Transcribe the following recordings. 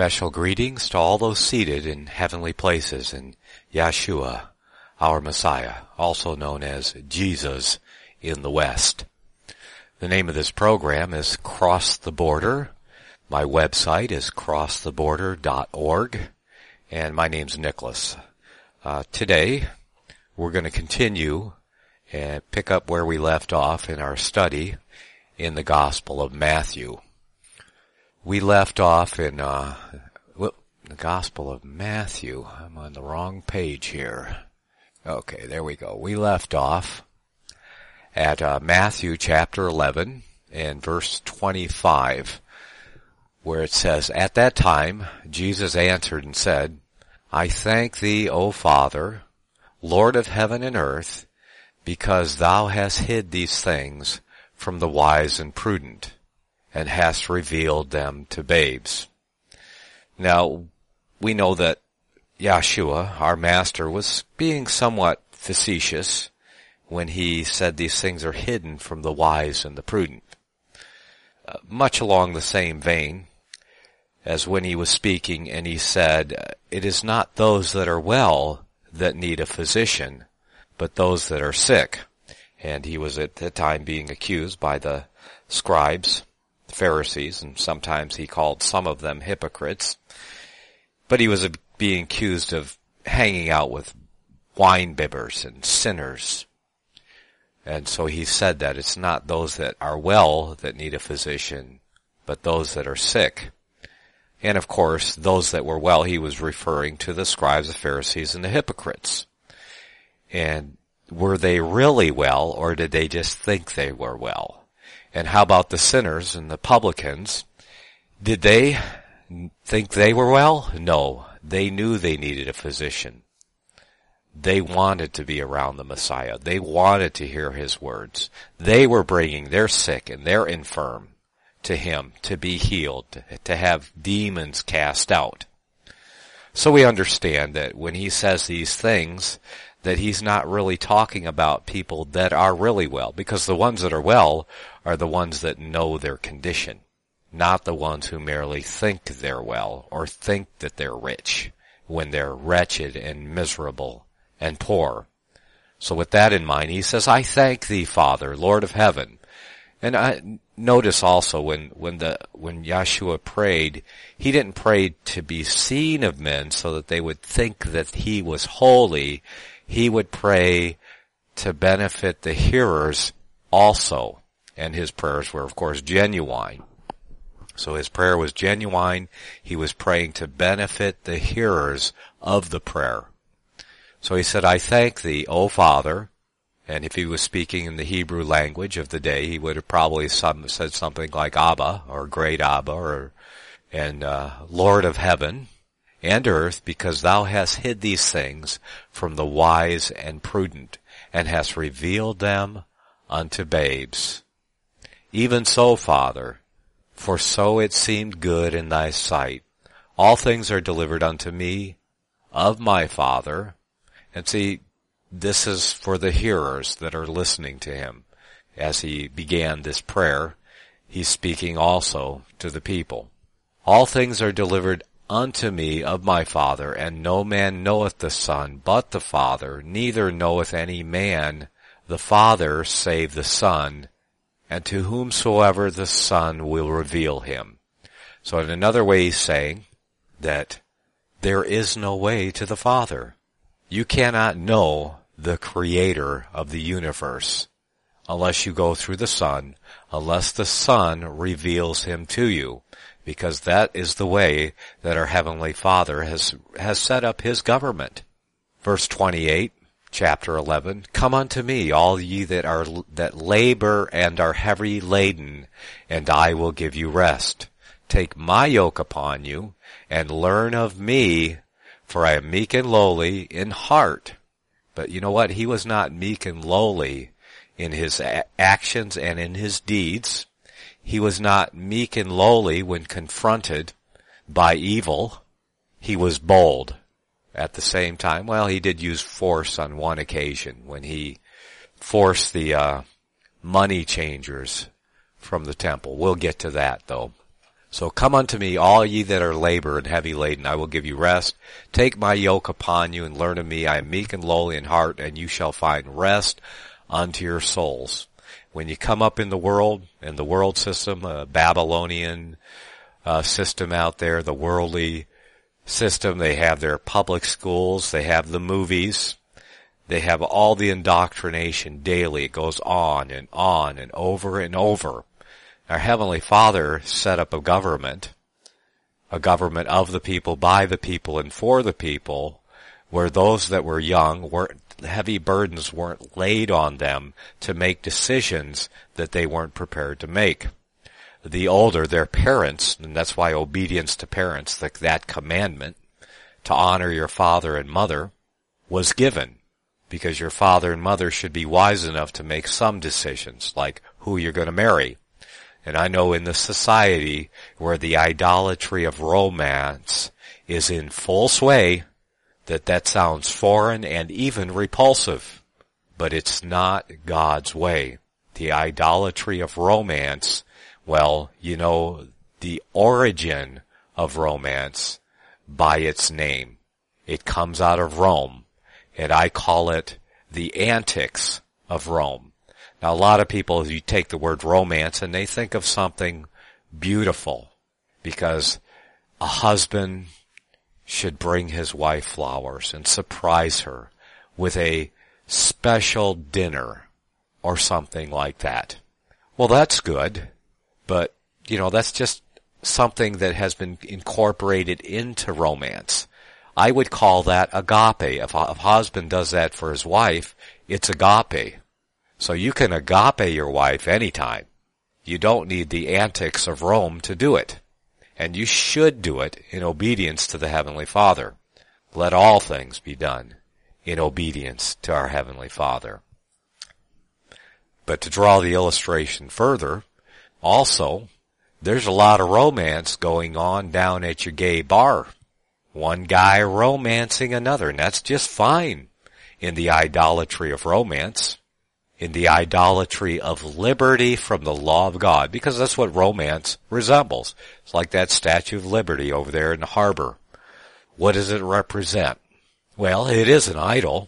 special greetings to all those seated in heavenly places in Yeshua, our Messiah, also known as Jesus in the West. The name of this program is Cross the Border. My website is crosstheborder.org, and my name's Nicholas. Today, we're going to continue and pick up where we left off in our study in the Gospel of Matthew. We left off in the Gospel of Matthew. I'm on the wrong page here. Okay, there we go. We left off at Matthew chapter 11 and verse 25, where it says, "At that time Jesus answered and said, I thank thee, O Father, Lord of heaven and earth, because thou hast hid these things from the wise and prudent, and hast revealed them to babes." Now, we know that Yeshua, our Master, was being somewhat facetious when he said these things are hidden from the wise and the prudent. Much along the same vein as when he was speaking and he said, "It is not those that are well that need a physician, but those that are sick." And he was at the time being accused by the scribes, Pharisees, and sometimes he called some of them hypocrites. But he was being accused of hanging out with wine bibbers and sinners. And so he said that it's not those that are well that need a physician, but those that are sick. And of course, those that were well, he was referring to the scribes, the Pharisees, and the hypocrites. And were they really well, or did they just think they were well? And how about the sinners and the publicans? Did they think they were well? No, they knew they needed a physician. They wanted to be around the Messiah. They wanted to hear his words. They were bringing their sick and their infirm to him to be healed, to have demons cast out. So we understand that when he says these things, that he's not really talking about people that are really well, because the ones that are well are the ones that know their condition, not the ones who merely think they're well or think that they're rich when they're wretched and miserable and poor. So with that in mind, he says, "I thank thee, Father, Lord of heaven." And I notice also when Yeshua prayed, he didn't pray to be seen of men so that they would think that he was holy. He would pray to benefit the hearers also. And his prayers were, of course, genuine. So his prayer was genuine. He was praying to benefit the hearers of the prayer. So he said, "I thank thee, O Father." And if he was speaking in the Hebrew language of the day, he would have probably said something like Abba, or Great Abba, and Lord of heaven and earth, because thou hast hid these things from the wise and prudent, and hast revealed them unto babes. Even so, Father, for so it seemed good in thy sight. All things are delivered unto me of my Father. And see, this is for the hearers that are listening to him. As he began this prayer, he's speaking also to the people. All things are delivered unto me of my Father, and no man knoweth the Son but the Father, neither knoweth any man the Father save the Son, and to whomsoever the Son will reveal him. So in another way he's saying that there is no way to the Father. You cannot know the Creator of the universe unless you go through the Son, unless the Son reveals him to you, because that is the way that our Heavenly Father has set up his government. Verse 28, chapter 11, "Come unto me, all ye that labor and are heavy laden, and I will give you rest. Take my yoke upon you, and learn of me, for I am meek and lowly in heart." But you know what? He was not meek and lowly in his actions and in his deeds. He was not meek and lowly when confronted by evil. He was bold. At the same time, well, he did use force on one occasion when he forced the money changers from the temple. We'll get to that, though. So come unto me, all ye that are labor and heavy laden, I will give you rest. Take my yoke upon you and learn of me. I am meek and lowly in heart, and you shall find rest unto your souls. When you come up in the world system, a Babylonian system out there, the worldly system, they have their public schools, they have the movies, they have all the indoctrination daily. It goes on and over and over. Our Heavenly Father set up a government of the people, by the people, and for the people, where those that were young, heavy burdens weren't laid on them to make decisions that they weren't prepared to make. The older, their parents, and that's why obedience to parents, that commandment to honor your father and mother, was given, because your father and mother should be wise enough to make some decisions, like who you're going to marry. And I know in the society where the idolatry of romance is in full sway, that sounds foreign and even repulsive. But it's not God's way. The idolatry of romance, well, you know, the origin of romance by its name. It comes out of Rome, and I call it the antics of Rome. Now, a lot of people, you take the word romance and they think of something beautiful, because a husband should bring his wife flowers and surprise her with a special dinner or something like that. Well, that's good, but, you know, that's just something that has been incorporated into romance. I would call that agape. If a husband does that for his wife, it's agape. So you can agape your wife anytime. You don't need the antics of Rome to do it. And you should do it in obedience to the Heavenly Father. Let all things be done in obedience to our Heavenly Father. But to draw the illustration further, also, there's a lot of romance going on down at your gay bar. One guy romancing another, and that's just fine in the idolatry of romance, in the idolatry of liberty from the law of God, because that's what romance resembles. It's like that Statue of Liberty over there in the harbor. What does it represent? Well, it is an idol.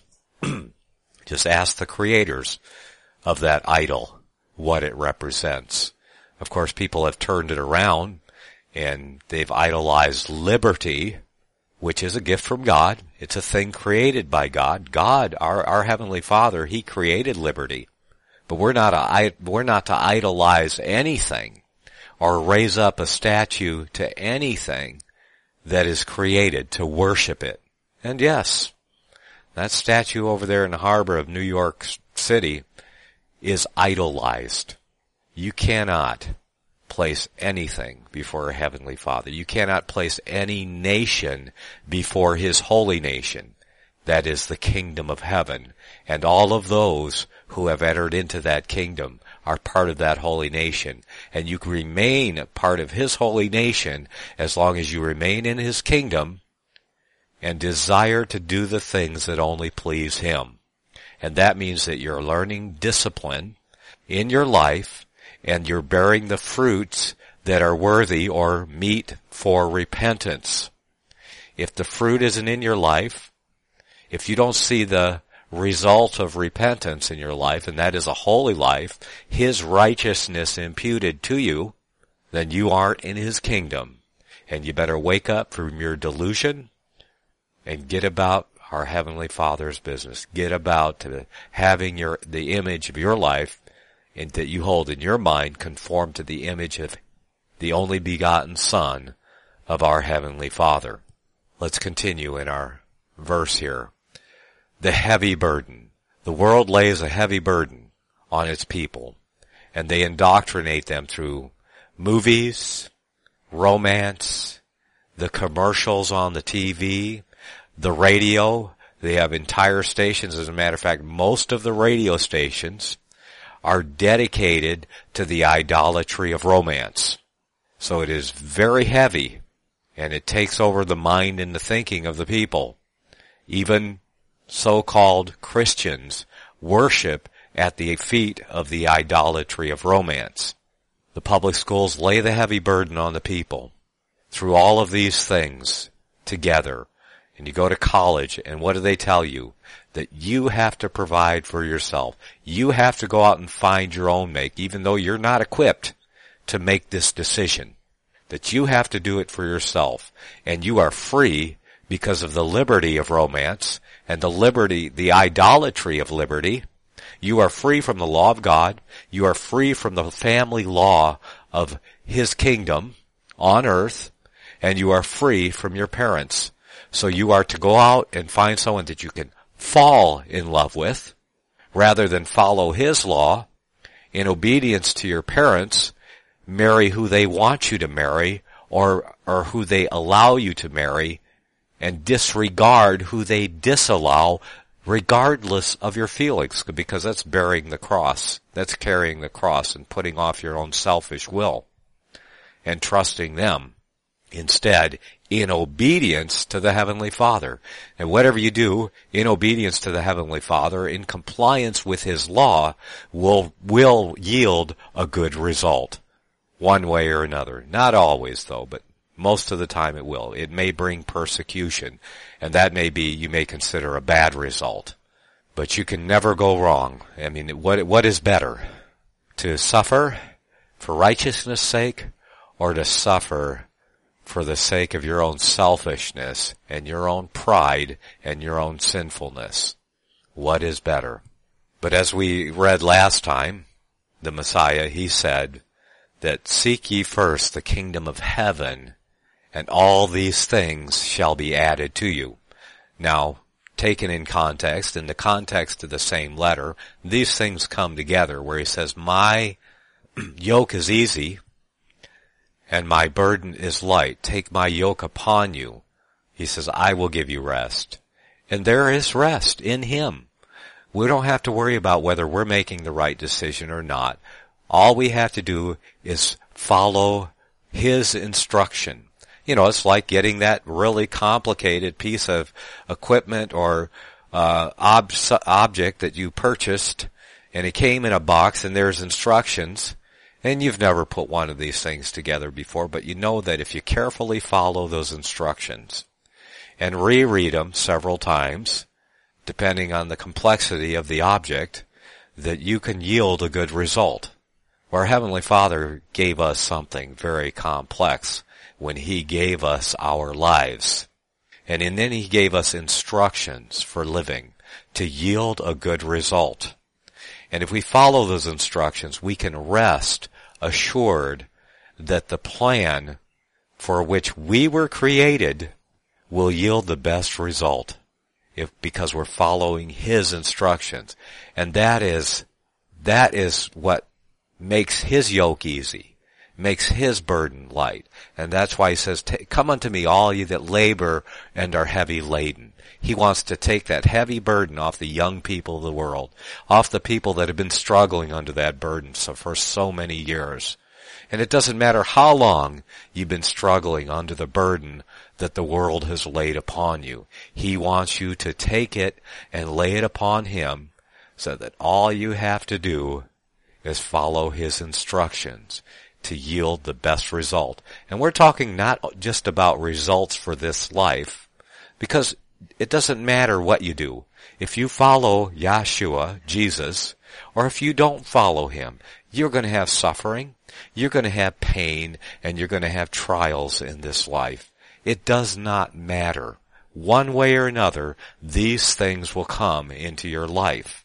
Just ask the creators of that idol what it represents. Of course, people have turned it around, and they've idolized liberty, which is a gift from God. It's a thing created by God. God, our Heavenly Father, He created liberty. But we're not to idolize anything or raise up a statue to anything that is created, to worship it. And yes, that statue over there in the harbor of New York City is idolized. You cannot place anything before our Heavenly Father. You cannot place any nation before His holy nation. That is the kingdom of heaven. And all of those who have entered into that kingdom are part of that holy nation. And you can remain part of His holy nation as long as you remain in His kingdom and desire to do the things that only please Him. And that means that you're learning discipline in your life, and you're bearing the fruits that are worthy or meet for repentance. If the fruit isn't in your life, if you don't see the result of repentance in your life, and that is a holy life, His righteousness imputed to you, then you aren't in His kingdom. And you better wake up from your delusion and get about our Heavenly Father's business. Get about to having the image of your life and that you hold in your mind conform to the image of the only begotten Son of our Heavenly Father. Let's continue in our verse here. The heavy burden. The world lays a heavy burden on its people, and they indoctrinate them through movies, romance, the commercials on the TV, the radio. They have entire stations. As a matter of fact, most of the radio stations are dedicated to the idolatry of romance. So it is very heavy, and it takes over the mind and the thinking of the people. Even so-called Christians worship at the feet of the idolatry of romance. The public schools lay the heavy burden on the people through all of these things together. And you go to college, and what do they tell you? That you have to provide for yourself. You have to go out and find your own make, even though you're not equipped to make this decision. That you have to do it for yourself. And you are free because of the liberty of romance and the idolatry of liberty. You are free from the law of God. You are free from the family law of His kingdom on earth. And you are free from your parents. So you are to go out and find someone that you can fall in love with, rather than follow His law. In obedience to your parents, marry who they want you to marry, or who they allow you to marry, and disregard who they disallow, regardless of your feelings, because that's bearing the cross. That's carrying the cross and putting off your own selfish will and trusting them instead, in obedience to the Heavenly Father. And whatever you do in obedience to the Heavenly Father, in compliance with His law, will yield a good result, one way or another. Not always, though, but most of the time it will. It may bring persecution, and that may be, you may consider, a bad result. But you can never go wrong. I mean, what is better? To suffer for righteousness' sake, or to suffer for the sake of your own selfishness and your own pride and your own sinfulness? What is better? But as we read last time, the Messiah, He said that seek ye first the kingdom of heaven, and all these things shall be added to you. Now, taken in the context of the same letter, these things come together where He says, my yoke is easy, and my burden is light. Take my yoke upon you. He says, I will give you rest. And there is rest in Him. We don't have to worry about whether we're making the right decision or not. All we have to do is follow His instruction. You know, it's like getting that really complicated piece of equipment or object that you purchased, and it came in a box and there's instructions. And you've never put one of these things together before, but you know that if you carefully follow those instructions and reread them several times, depending on the complexity of the object, that you can yield a good result. Our Heavenly Father gave us something very complex when He gave us our lives. And then He gave us instructions for living to yield a good result. And if we follow those instructions, we can rest assured that the plan for which we were created will yield the best result, because we're following His instructions. And that is what makes His yoke easy, makes His burden light. And that's why He says, come unto me, all ye that labor and are heavy laden. He wants to take that heavy burden off the young people of the world, off the people that have been struggling under that burden for so many years. And it doesn't matter how long you've been struggling under the burden that the world has laid upon you. He wants you to take it and lay it upon Him, so that all you have to do is follow His instructions to yield the best result. And we're talking not just about results for this life, because it doesn't matter what you do. If you follow Yeshua, Jesus, or if you don't follow Him, you're going to have suffering, you're going to have pain, and you're going to have trials in this life. It does not matter. One way or another, these things will come into your life.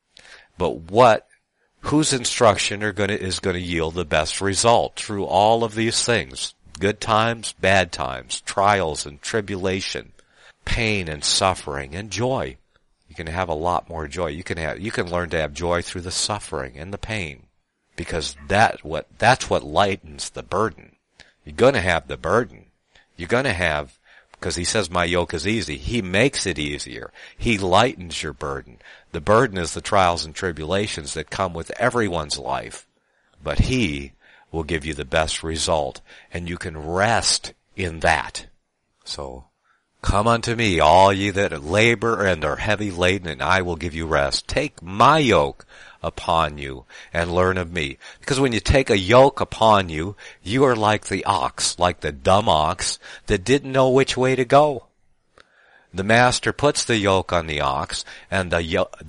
But whose instruction is going to yield the best result through all of these things? Good times, bad times, trials and tribulation, pain and suffering and joy. You can have a lot more joy. You can learn to have joy through the suffering and the pain, because that's what lightens the burden. You're going to have the burden. You're going to have, because He says my yoke is easy. He makes it easier. He lightens your burden. The burden is the trials and tribulations that come with everyone's life, but He will give you the best result, and you can rest in that. So Come unto me, all ye that labor and are heavy laden, and I will give you rest. Take my yoke upon you and learn of me. Because when you take a yoke upon you, you are like the ox, like the dumb ox that didn't know which way to go. The master puts the yoke on the ox, and the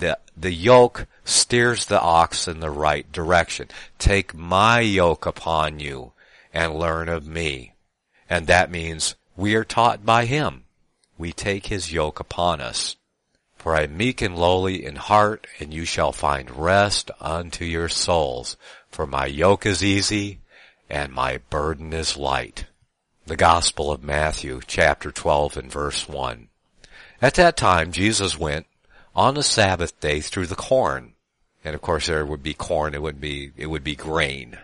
yoke steers the ox in the right direction. Take my yoke upon you and learn of me. And that means we are taught by him. We take his yoke upon us. For I am meek and lowly in heart, and you shall find rest unto your souls. For my yoke is easy, and my burden is light. The Gospel of Matthew, chapter 12 and verse 1. At that time, Jesus went on the Sabbath day through the corn. And of course there would be corn, it would be grain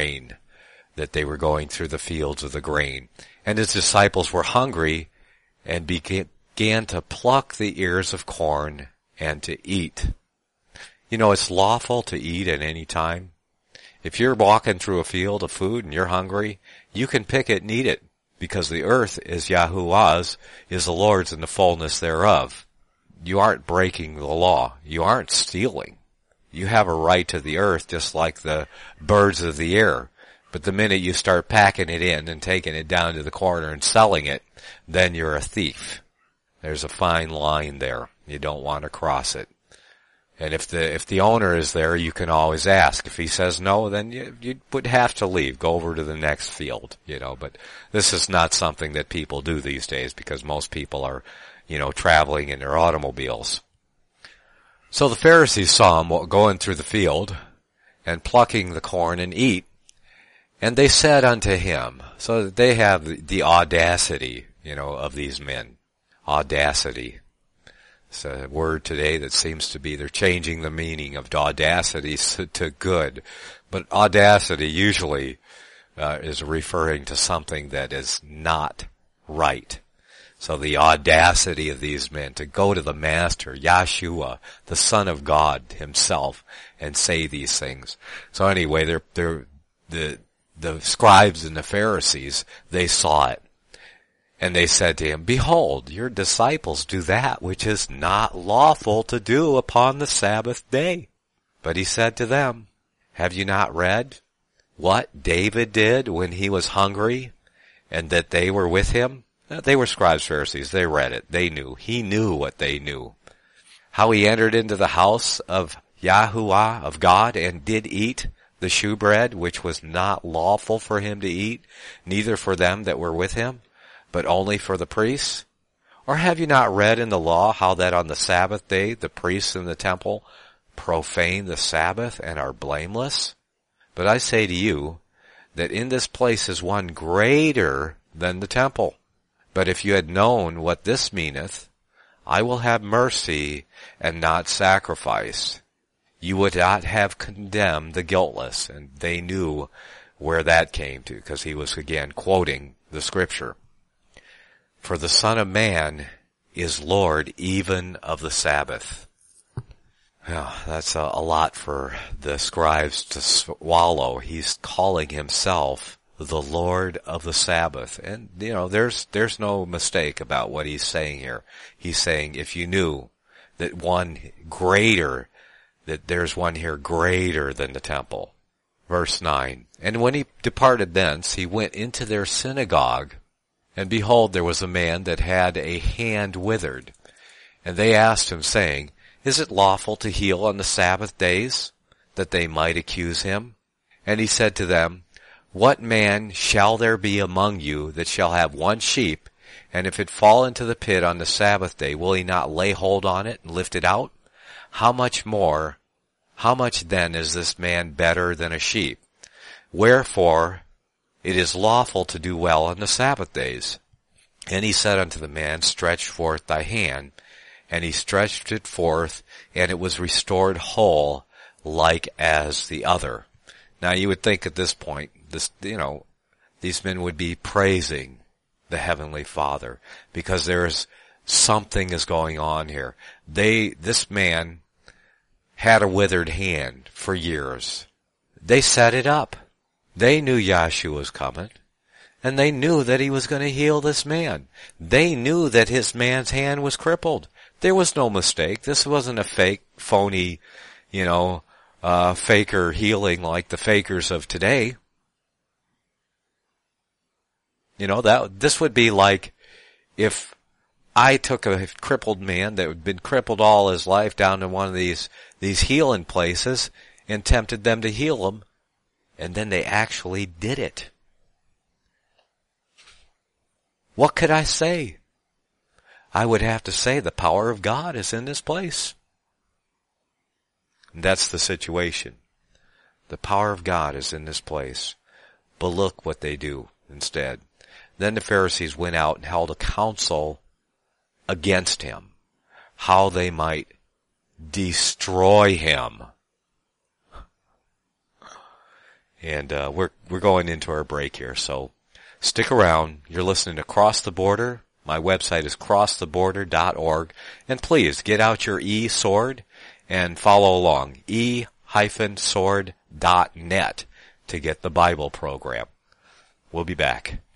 that they were going through the fields of the grain. And his disciples were hungry and began to pluck the ears of corn and to eat. You know, it's lawful to eat at any time. If you're walking through a field of food and you're hungry, you can pick it and eat it, because the earth is Yahuwah's, is the Lord's, and the fullness thereof. You aren't breaking the law. You aren't stealing. You have a right to the earth just like the birds of the air. But the minute you start packing it in and taking it down to the corner and selling it, then you're a thief. There's a fine line there. You don't want to cross it. And if the owner is there, you can always ask. If he says no, then you would have to leave. Go over to the next field, But this is not something that people do these days, because most people are, traveling in their automobiles. So the Pharisees saw him going through the field and plucking the corn and eat. And they said unto him, so that they have the audacity, of these men. Audacity. It's a word today that seems to be, they're changing the meaning of audacity to good. But audacity usually is referring to something that is not right. So the audacity of these men to go to the Master, Yahshua, the Son of God himself, and say these things. So anyway, the scribes and the Pharisees, they saw it. And they said to him, Behold, your disciples do that which is not lawful to do upon the Sabbath day. But he said to them, Have you not read what David did when he was hungry, and that they were with him? They were scribes, Pharisees. They read it. They knew. He knew what they knew. How he entered into the house of Yahuwah, of God, and did eat the shewbread, which was not lawful for him to eat, neither for them that were with him, but only for the priests? Or have you not read in the law how that on the Sabbath day the priests in the temple profane the Sabbath and are blameless? But I say to you that in this place is one greater than the temple. But if you had known what this meaneth, I will have mercy and not sacrifice, you would not have condemned the guiltless. And they knew where that came to, because he was again quoting the scripture. For the Son of Man is Lord even of the Sabbath. Well, that's a lot for the scribes to swallow. He's calling himself the Lord of the Sabbath. And, there's no mistake about what he's saying here. He's saying if you knew that there's one here greater than the temple. Verse 9. And when he departed thence, he went into their synagogue, and behold, there was a man that had a hand withered. And they asked him, saying, Is it lawful to heal on the Sabbath days? That they might accuse him. And he said to them, What man shall there be among you that shall have one sheep, and if it fall into the pit on the Sabbath day, will he not lay hold on it and lift it out? How much then is this man better than a sheep? Wherefore it is lawful to do well on the Sabbath days. And he said unto the man, Stretch forth thy hand. And he stretched it forth, and it was restored whole, like as the other. Now you would think at this point, these men would be praising the Heavenly Father, because something is going on here. This man had a withered hand for years. They set it up. They knew Yahshua was coming. And they knew that he was going to heal this man. They knew that his man's hand was crippled. There was no mistake. This wasn't a fake, phony, faker healing like the fakers of today. This would be like if I took a crippled man that had been crippled all his life down to one of these healing places and tempted them to heal him, and then they actually did it. What could I say? I would have to say the power of God is in this place. And that's the situation. The power of God is in this place. But look what they do instead. Then the Pharisees went out and held a council against him, how they might destroy him. And we're going into our break here, so stick around. You're listening to Cross the Border. My website is crosstheborder.org. And please get out your e-sword and follow along. e-sword.net to get the Bible program. We'll be back.